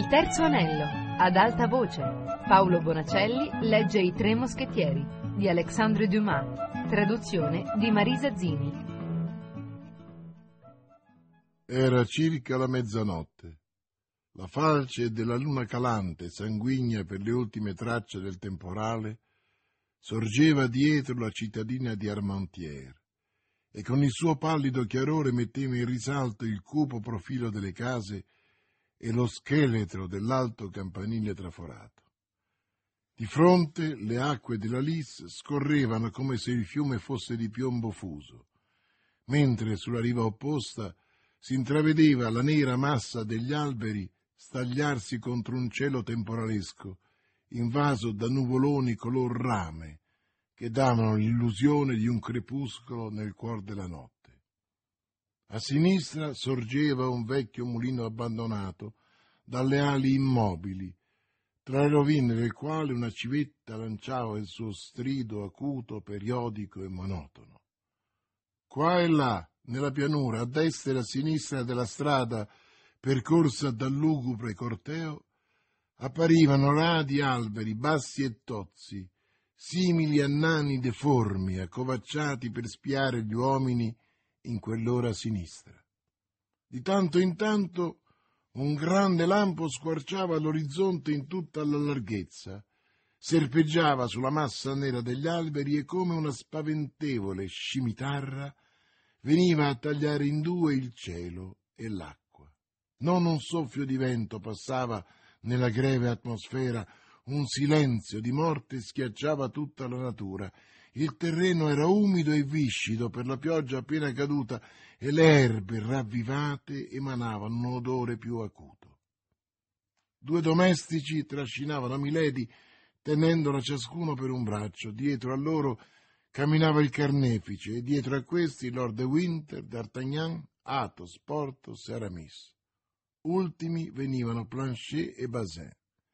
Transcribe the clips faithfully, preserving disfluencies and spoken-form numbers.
terzo anello, ad alta voce. Paolo Bonacelli legge I tre moschettieri di Alexandre Dumas, traduzione di Marisa Zini. Era circa la mezzanotte. La falce della luna calante, sanguigna per le ultime tracce del temporale, sorgeva dietro la cittadina di Armentières e con il suo pallido chiarore metteva in risalto il cupo profilo delle case e lo scheletro dell'alto campanile traforato. Di fronte le acque della Lys scorrevano come se il fiume fosse di piombo fuso, mentre sulla riva opposta si intravedeva la nera massa degli alberi stagliarsi contro un cielo temporalesco, invaso da nuvoloni color rame, che davano l'illusione di un crepuscolo nel cuor della notte. A sinistra sorgeva un vecchio mulino abbandonato, dalle ali immobili, tra le rovine del quale una civetta lanciava il suo strido acuto, periodico e monotono. Qua e là, nella pianura, a destra e a sinistra della strada percorsa dal lugubre corteo, apparivano radi alberi bassi e tozzi, simili a nani deformi, accovacciati per spiare gli uomini in quell'ora sinistra. Di tanto in tanto un grande lampo squarciava l'orizzonte in tutta la larghezza, serpeggiava sulla massa nera degli alberi e come una spaventevole scimitarra veniva a tagliare in due il cielo e l'acqua. Non un soffio di vento passava nella greve atmosfera, un silenzio di morte schiacciava tutta la natura. Il terreno era umido e viscido per la pioggia appena caduta e le erbe ravvivate emanavano un odore più acuto. Due domestici trascinavano Milady tenendola ciascuno per un braccio. Dietro a loro camminava il carnefice e dietro a questi Lord de Winter, D'Artagnan, Athos, Porthos e Aramis. Ultimi venivano Planchet e Bazin.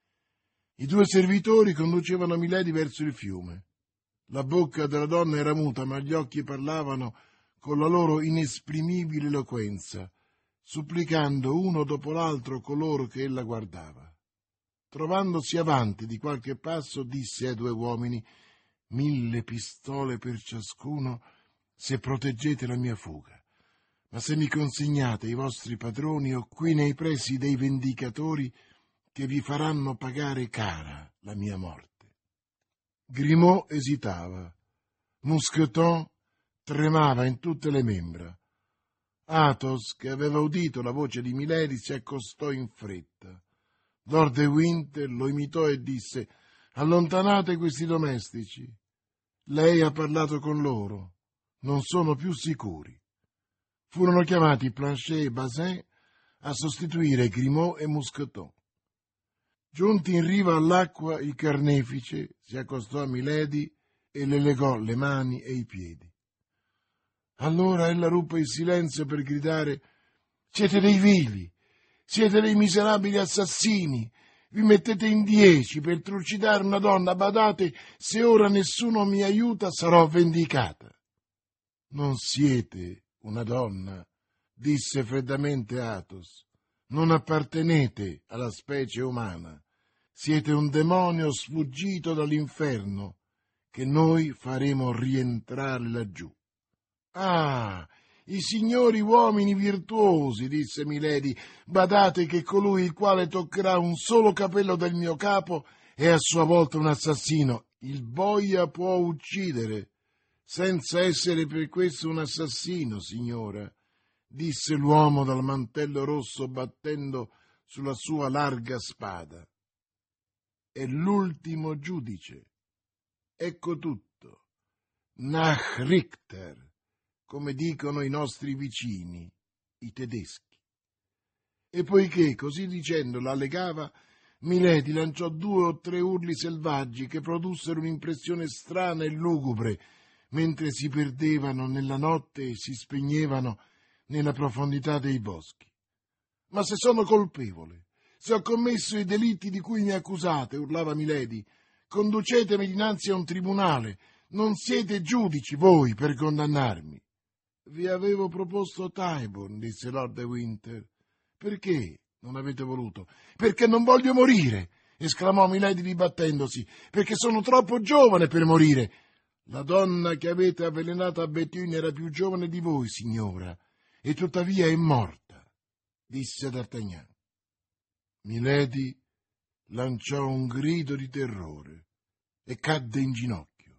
I due servitori conducevano Milady verso il fiume. La bocca della donna era muta, ma gli occhi parlavano con la loro inesprimibile eloquenza, supplicando uno dopo l'altro coloro che ella guardava. Trovandosi avanti di qualche passo, disse ai due uomini: «Mille pistole per ciascuno se proteggete la mia fuga, ma se mi consegnate i vostri padroni ho qui nei pressi dei vendicatori che vi faranno pagare cara la mia morte». Grimaud esitava. Mousqueton tremava in tutte le membra. Athos, che aveva udito la voce di Milady, si accostò in fretta. Lord de Winter lo imitò e disse: «Allontanate questi domestici. Lei ha parlato con loro. Non sono più sicuri». Furono chiamati Planchet e Bazin a sostituire Grimaud e Mousqueton. Giunti in riva all'acqua, il carnefice si accostò a Milady e le legò le mani e i piedi. Allora ella ruppe il silenzio per gridare: «Siete dei vili, siete dei miserabili assassini, vi mettete in dieci per trucidare una donna, badate, se ora nessuno mi aiuta sarò vendicata». «Non siete una donna», disse freddamente Athos, «non appartenete alla specie umana, siete un demonio sfuggito dall'inferno che noi faremo rientrare laggiù». «Ah, i signori uomini virtuosi», disse Milady, «badate che colui il quale toccherà un solo capello del mio capo è a sua volta un assassino. Il boia può uccidere, senza essere per questo un assassino, signora», disse l'uomo dal mantello rosso battendo sulla sua larga spada. «È l'ultimo giudice. Ecco tutto. Nachrichter, come dicono i nostri vicini, i tedeschi». E poiché, così dicendo, la legava, Milady lanciò due o tre urli selvaggi che produssero un'impressione strana e lugubre, mentre si perdevano nella notte e si spegnevano nella profondità dei boschi. «Ma se sono colpevole, se ho commesso i delitti di cui mi accusate», urlava Milady, «conducetemi dinanzi a un tribunale. Non siete giudici voi per condannarmi». «Vi avevo proposto Tyburn», disse Lord de Winter. «Perché Non avete voluto. Perché non voglio morire, esclamò Milady ribattendosi, perché sono troppo giovane per morire. La donna che avete avvelenato a Béthune era più giovane di voi, signora, e tuttavia è morta, disse D'Artagnan. Milady lanciò un grido di terrore e cadde in ginocchio.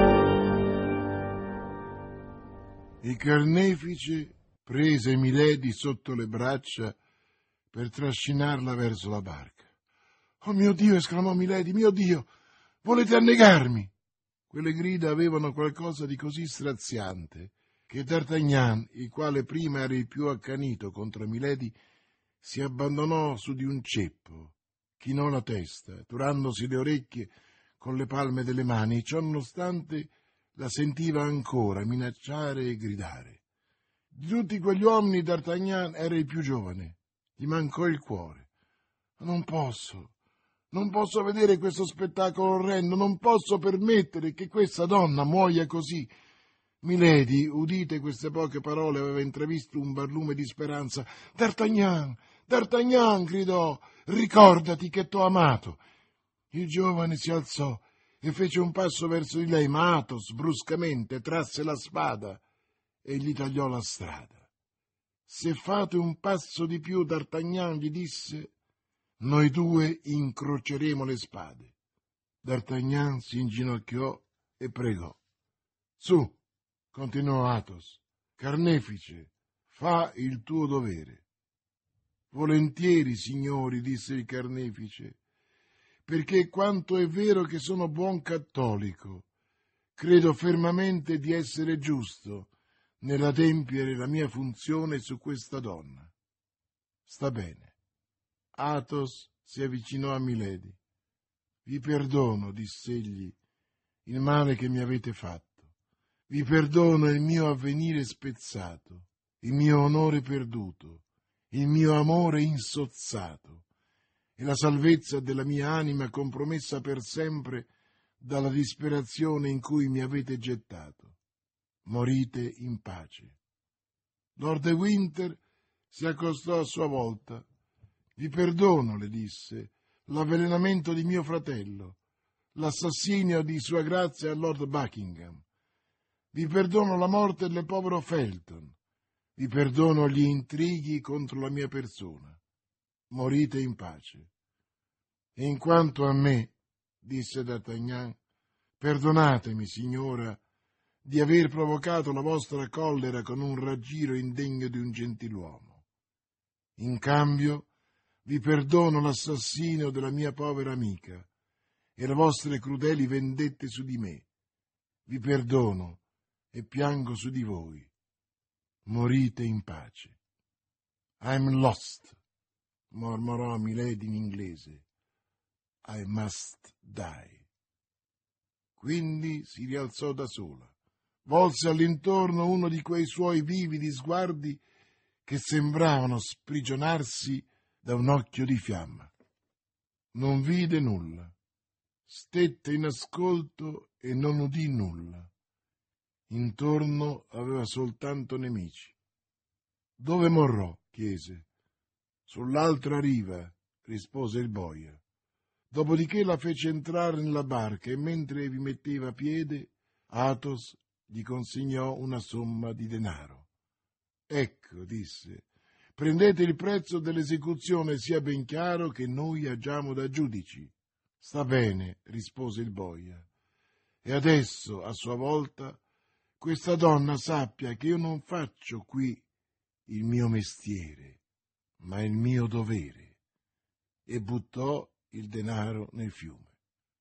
Il carnefice prese Milady sotto le braccia per trascinarla verso la barca. «Oh mio Dio!» esclamò Milady, «mio Dio! Volete annegarmi?» Quelle grida avevano qualcosa di così straziante che D'Artagnan, il quale prima era il più accanito contro Milady, si abbandonò su di un ceppo, chinò la testa, turandosi le orecchie con le palme delle mani, ciò nonostante la sentiva ancora minacciare e gridare. Di tutti quegli uomini D'Artagnan era il più giovane, gli mancò il cuore. «Non posso, non posso vedere questo spettacolo orrendo, non posso permettere che questa donna muoia così». Milady, udite queste poche parole, aveva intravisto un barlume di speranza. «D'Artagnan, D'Artagnan!» gridò, «ricordati che t'ho amato». Il giovane si alzò e fece un passo verso di lei, ma Athos bruscamente trasse la spada e gli tagliò la strada. «Se fate un passo di più, D'Artagnan», gli disse, «noi due incroceremo le spade». D'Artagnan si inginocchiò e pregò. «Su», continuò Athos, «carnefice, fa il tuo dovere». «Volentieri, signori», disse il carnefice, «perché quanto è vero che sono buon cattolico, credo fermamente di essere giusto nell'adempiere la mia funzione su questa donna». «Sta bene». Athos si avvicinò a Milady. «Vi perdono», diss'egli, «il male che mi avete fatto. Vi perdono il mio avvenire spezzato, il mio onore perduto, il mio amore insozzato e la salvezza della mia anima compromessa per sempre dalla disperazione in cui mi avete gettato. Morite in pace». Lord de Winter si accostò a sua volta. «Vi perdono», le disse, «l'avvelenamento di mio fratello, l'assassinio di Sua Grazia a Lord Buckingham. Vi perdono la morte del povero Felton. Vi perdono gli intrighi contro la mia persona. Morite in pace». «E in quanto a me», disse D'Artagnan, «perdonatemi, signora, di aver provocato la vostra collera con un raggiro indegno di un gentiluomo. In cambio, vi perdono l'assassinio della mia povera amica e le vostre crudeli vendette su di me. Vi perdono e piango su di voi. Morite in pace». «I'm lost», mormorò Milady in inglese. «I must die». Quindi si rialzò da sola, volse all'intorno uno di quei suoi vividi sguardi che sembravano sprigionarsi da un occhio di fiamma. Non vide nulla, stette in ascolto e non udì nulla. Intorno aveva soltanto nemici. «Dove morrò?» chiese. «Sull'altra riva», rispose il boia. Dopodiché la fece entrare nella barca e mentre vi metteva piede, Athos gli consegnò una somma di denaro. «Ecco», disse, «prendete il prezzo dell'esecuzione, sia ben chiaro che noi agiamo da giudici». «Sta bene», rispose il boia, «e adesso, a sua volta, questa donna sappia che io non faccio qui il mio mestiere, ma il mio dovere», e buttò il denaro nel fiume.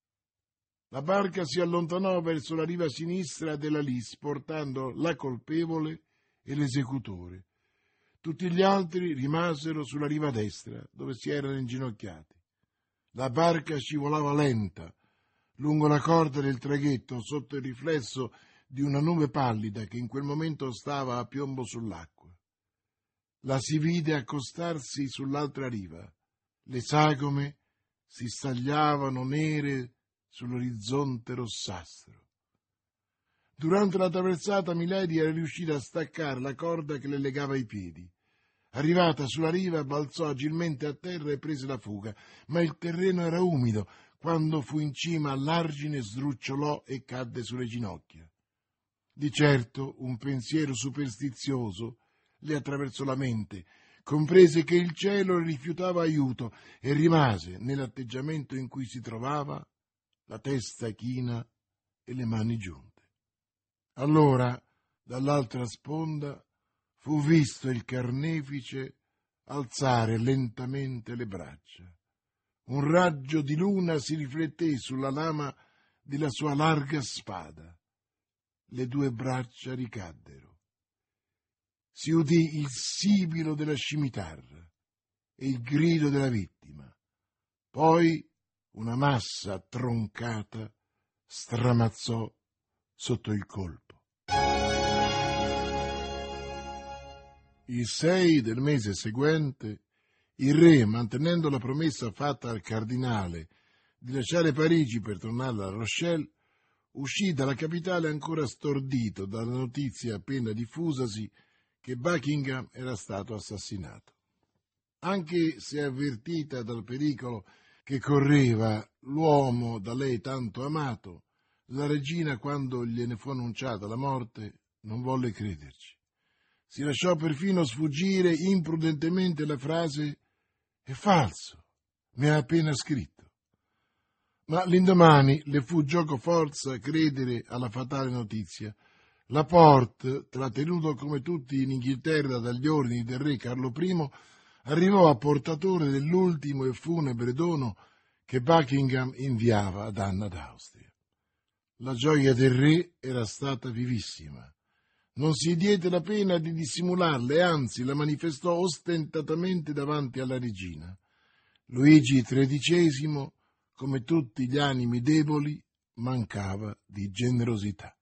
La barca si allontanò verso la riva sinistra della Lys, portando la colpevole e l'esecutore. Tutti gli altri rimasero sulla riva destra, dove si erano inginocchiati. La barca scivolava lenta lungo la corda del traghetto sotto il riflesso di una nube pallida che in quel momento stava a piombo sull'acqua. La si vide accostarsi sull'altra riva. Le sagome si stagliavano nere sull'orizzonte rossastro. Durante la traversata Milady era riuscita a staccare la corda che le legava i piedi. Arrivata sulla riva, balzò agilmente a terra e prese la fuga, ma il terreno era umido. Quando fu in cima all'argine sdrucciolò e cadde sulle ginocchia. Di certo un pensiero superstizioso le attraversò la mente, comprese che il cielo le rifiutava aiuto e rimase nell'atteggiamento in cui si trovava, la testa china e le mani giunte. Allora, dall'altra sponda, fu visto il carnefice alzare lentamente le braccia. Un raggio di luna si rifletté sulla lama della sua larga spada. Le due braccia ricaddero. Si udì il sibilo della scimitarra e il grido della vittima. Poi una massa troncata stramazzò sotto il colpo. Il sei del mese seguente, il re, mantenendo la promessa fatta al cardinale di lasciare Parigi per tornare alla Rochelle, uscì dalla capitale ancora stordito dalla notizia appena diffusasi che Buckingham era stato assassinato. Anche se avvertita dal pericolo che correva l'uomo da lei tanto amato, la regina, quando gliene fu annunciata la morte, non volle crederci. Si lasciò perfino sfuggire imprudentemente la frase «È falso, mi ha appena scritto». Ma l'indomani le fu giocoforza credere alla fatale notizia. Laporte, trattenuto come tutti in Inghilterra dagli ordini del re Carlo I, arrivò a portatore dell'ultimo e funebre dono che Buckingham inviava ad Anna d'Austria. La gioia del re era stata vivissima. Non si diede la pena di dissimularla e anzi la manifestò ostentatamente davanti alla regina. Luigi tredicesimo, come tutti gli animi deboli, mancava di generosità.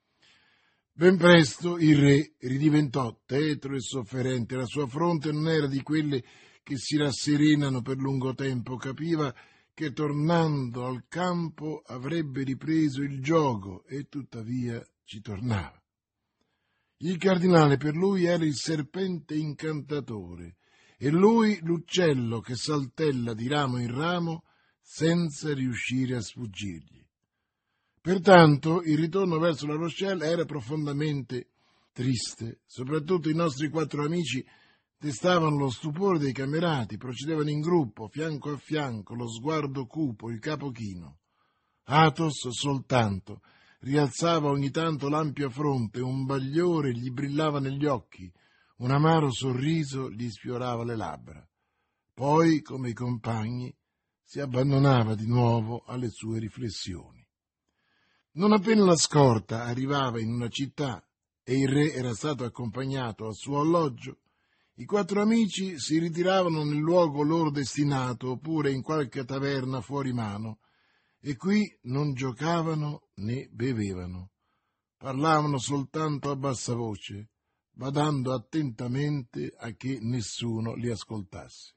Ben presto il re ridiventò tetro e sofferente. La sua fronte non era di quelle che si rasserenano per lungo tempo. Capiva che tornando al campo avrebbe ripreso il gioco e tuttavia ci tornava. Il cardinale per lui era il serpente incantatore e lui l'uccello che saltella di ramo in ramo senza riuscire a sfuggirgli. Pertanto il ritorno verso la Rochelle era profondamente triste. Soprattutto i nostri quattro amici destavano lo stupore dei camerati, procedevano in gruppo, fianco a fianco, lo sguardo cupo, il capo chino. Athos soltanto rialzava ogni tanto l'ampia fronte, un bagliore gli brillava negli occhi, un amaro sorriso gli sfiorava le labbra. Poi, come i compagni, si abbandonava di nuovo alle sue riflessioni. Non appena la scorta arrivava in una città e il re era stato accompagnato al suo alloggio, i quattro amici si ritiravano nel luogo loro destinato oppure in qualche taverna fuori mano, e qui non giocavano né bevevano. Parlavano soltanto a bassa voce, badando attentamente a che nessuno li ascoltasse.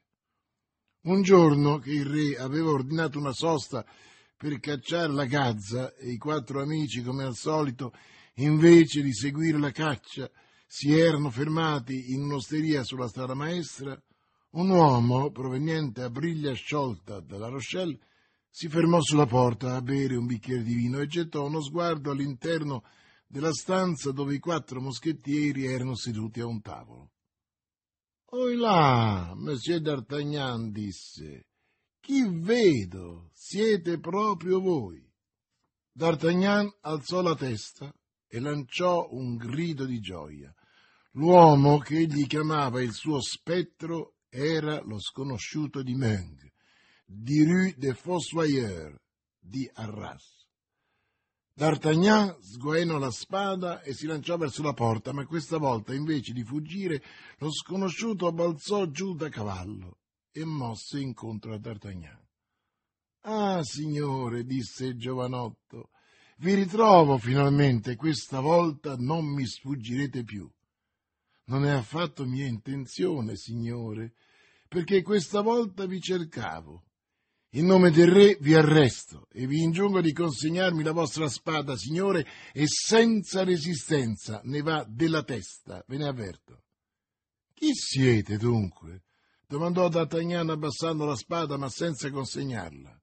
Un giorno che il re aveva ordinato una sosta per cacciare la gazza e i quattro amici, come al solito, invece di seguire la caccia, si erano fermati in un'osteria sulla strada maestra, un uomo proveniente a briglia sciolta dalla Rochelle si fermò sulla porta a bere un bicchiere di vino e gettò uno sguardo all'interno della stanza dove i quattro moschettieri erano seduti a un tavolo. «Oi là, Monsieur d'Artagnan», disse, «chi vedo? Siete proprio voi». D'Artagnan alzò la testa e lanciò un grido di gioia. L'uomo che egli chiamava il suo spettro era lo sconosciuto di Meung, di Rue des Fossoyeurs di Arras. D'Artagnan sguainò la spada e si lanciò verso la porta, ma questa volta, invece di fuggire, lo sconosciuto balzò giù da cavallo e mosse incontro a D'Artagnan. «Ah, signore», disse il giovanotto, «vi ritrovo finalmente, questa volta non mi sfuggirete più». «Non è affatto mia intenzione, signore, perché questa volta vi cercavo. In nome del re vi arresto e vi ingiungo di consegnarmi la vostra spada, signore, e senza resistenza, ne va della testa, ve ne avverto». Chi siete, dunque? Domandò D'Artagnan abbassando la spada, ma senza consegnarla.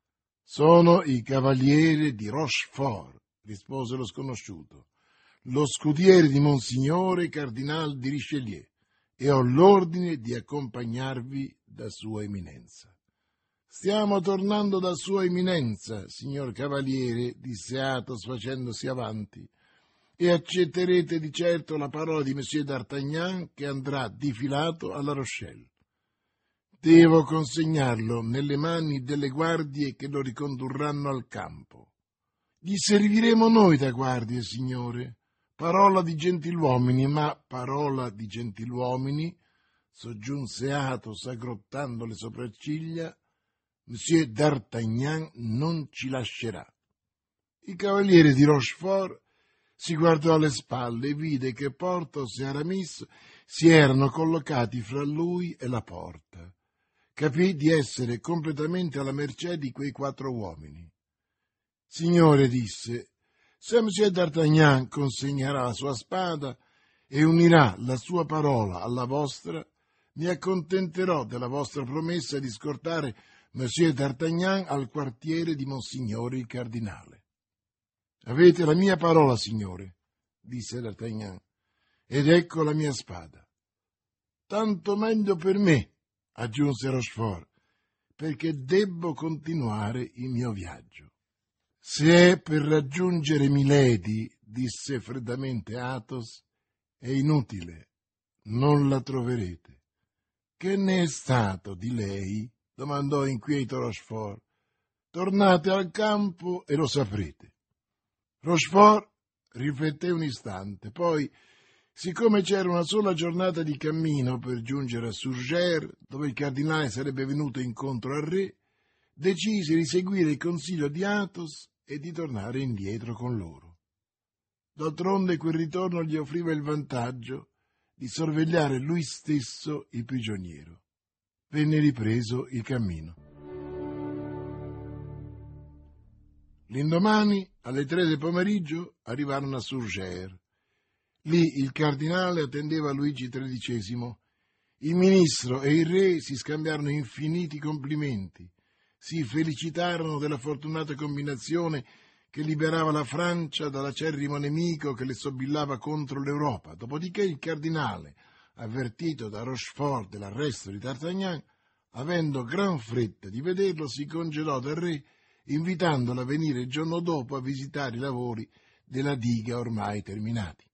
Sono i cavalieri di Rochefort, rispose lo sconosciuto, lo scudiere di Monsignore Cardinal di Richelieu, e ho l'ordine di accompagnarvi da Sua Eminenza. Stiamo tornando da Sua Eminenza, signor Cavaliere, disse Athos facendosi avanti, e accetterete di certo la parola di Monsieur d'Artagnan che andrà difilato alla Rochelle. Devo consegnarlo nelle mani delle guardie che lo ricondurranno al campo. Gli serviremo noi da guardie, signore. Parola di gentiluomini, ma parola di gentiluomini, soggiunse Athos aggrottando le sopracciglia, Monsieur d'Artagnan non ci lascerà. Il cavaliere di Rochefort si guardò alle spalle e vide che Porthos e Aramis si erano collocati fra lui e la porta. Capì di essere completamente alla mercé di quei quattro uomini. Signore, disse, se Monsieur d'Artagnan consegnerà la sua spada e unirà la sua parola alla vostra, mi accontenterò della vostra promessa di scortare Monsieur d'Artagnan al quartiere di Monsignore il Cardinale. Avete la mia parola, signore, disse d'Artagnan, ed ecco la mia spada. Tanto meglio per me, aggiunse Rochefort, perché debbo continuare il mio viaggio. Se è per raggiungere Milady, disse freddamente Athos, è inutile, non la troverete. Che ne è stato di lei? Domandò inquieto Rochefort. Tornate al campo e lo saprete. Rochefort rifletté un istante, poi, siccome c'era una sola giornata di cammino per giungere a Surgères, dove il cardinale sarebbe venuto incontro al re, decise di seguire il consiglio di Athos e di tornare indietro con loro. D'altronde quel ritorno gli offriva il vantaggio di sorvegliare lui stesso il prigioniero. Venne ripreso il cammino. L'indomani, alle tre del pomeriggio, arrivarono a Surgères. Lì il cardinale attendeva Luigi tredicesimo. Il ministro e il re si scambiarono infiniti complimenti, si felicitarono della fortunata combinazione che liberava la Francia dall'acerrimo nemico che le sobillava contro l'Europa. Dopodiché il cardinale, avvertito da Rochefort dell'arresto di D'Artagnan, avendo gran fretta di vederlo, si congedò dal re, invitandolo a venire il giorno dopo a visitare i lavori della diga ormai terminati.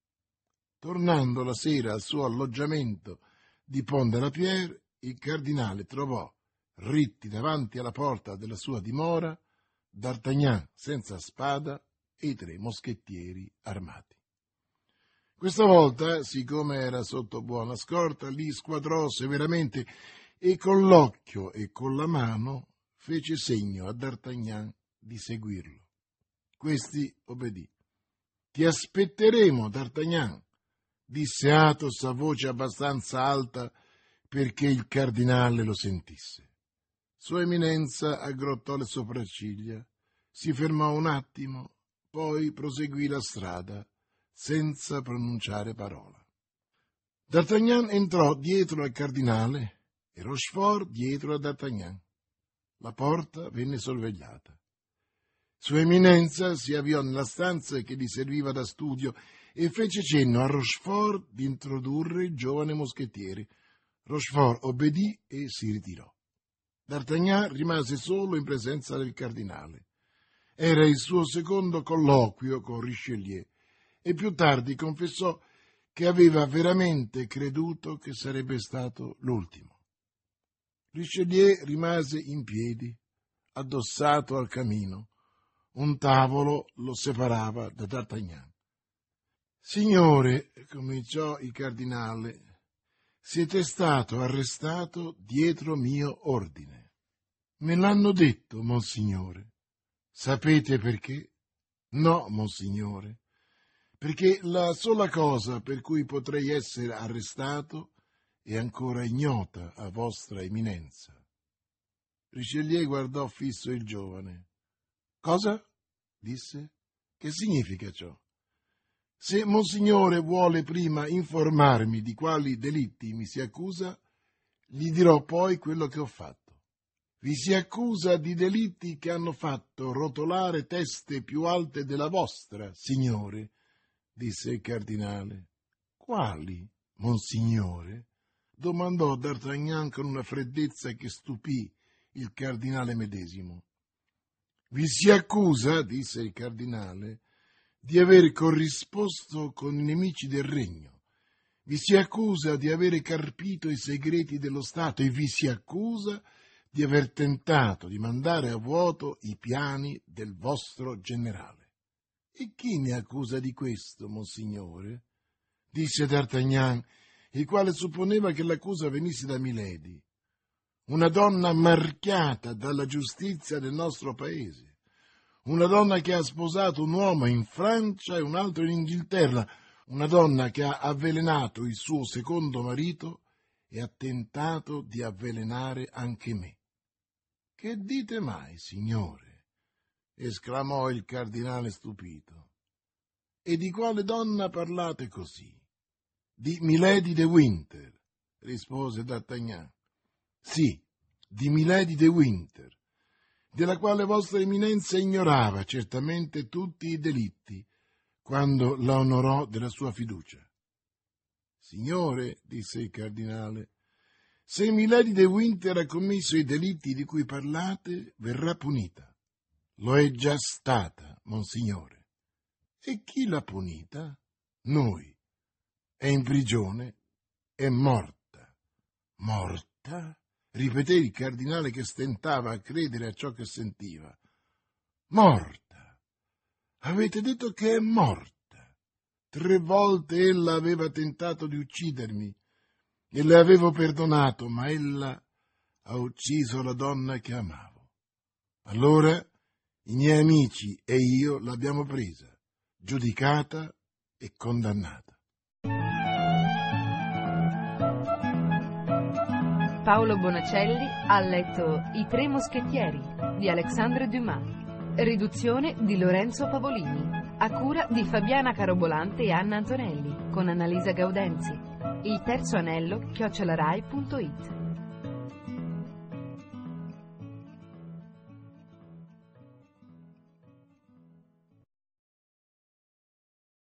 Tornando la sera al suo alloggiamento di Pont-de-la-Pierre, il cardinale trovò, ritti davanti alla porta della sua dimora, D'Artagnan senza spada e i tre moschettieri armati. Questa volta, siccome era sotto buona scorta, li squadrò severamente e con l'occhio e con la mano fece segno a D'Artagnan di seguirlo. Questi obbedì. «Ti aspetteremo, D'Artagnan», disse Athos a voce abbastanza alta perché il cardinale lo sentisse. Sua Eminenza aggrottò le sopracciglia, si fermò un attimo, poi proseguì la strada, senza pronunciare parola. D'Artagnan entrò dietro al cardinale e Rochefort dietro a D'Artagnan. La porta venne sorvegliata. Sua Eminenza si avviò nella stanza che gli serviva da studio e fece cenno a Rochefort di introdurre il giovane moschettiere. Rochefort obbedì e si ritirò. D'Artagnan rimase solo in presenza del cardinale. Era il suo secondo colloquio con Richelieu e più tardi confessò che aveva veramente creduto che sarebbe stato l'ultimo. Richelieu rimase in piedi, addossato al camino. Un tavolo lo separava da D'Artagnan. «Signore», cominciò il cardinale, «siete stato arrestato dietro mio ordine. Me l'hanno detto, monsignore. Sapete perché? No, monsignore, perché la sola cosa per cui potrei essere arrestato è ancora ignota a vostra eminenza». Richelieu guardò fisso il giovane. «Cosa?» disse. «Che significa ciò?» Se Monsignore vuole prima informarmi di quali delitti mi si accusa, gli dirò poi quello che ho fatto. Vi si accusa di delitti che hanno fatto rotolare teste più alte della vostra, signore, disse il cardinale. Quali, Monsignore? Domandò D'Artagnan con una freddezza che stupì il cardinale medesimo. Vi si accusa, disse il cardinale, di aver corrisposto con i nemici del regno. Vi si accusa di avere carpito i segreti dello Stato e vi si accusa di aver tentato di mandare a vuoto i piani del vostro generale. E chi mi accusa di questo, Monsignore? Disse D'Artagnan, il quale supponeva che l'accusa venisse da Milady, una donna marchiata dalla giustizia del nostro paese, una donna che ha sposato un uomo in Francia e un altro in Inghilterra, una donna che ha avvelenato il suo secondo marito e ha tentato di avvelenare anche me. Che dite mai, signore? Esclamò il cardinale stupito. E di quale donna parlate così? Di Milady de Winter, rispose D'Artagnan. Sì, di Milady de Winter, della quale vostra eminenza ignorava certamente tutti i delitti, quando la onorò della sua fiducia. Signore, disse il cardinale, se Milady de Winter ha commesso i delitti di cui parlate, verrà punita. Lo è già stata, Monsignore. E chi l'ha punita? Noi. È in prigione, è morta. Morta? Ripeté il cardinale che stentava a credere a ciò che sentiva. Morta. Avete detto che è morta. Tre volte ella aveva tentato di uccidermi e le avevo perdonato, ma ella ha ucciso la donna che amavo. Allora i miei amici e io l'abbiamo presa, giudicata e condannata. Paolo Bonacelli ha letto I Tre Moschettieri di Alexandre Dumas, riduzione di Lorenzo Pavolini, a cura di Fabiana Carobolante e Anna Antonelli, con Annalisa Gaudenzi. Il terzo anello chiocciolarai punto it.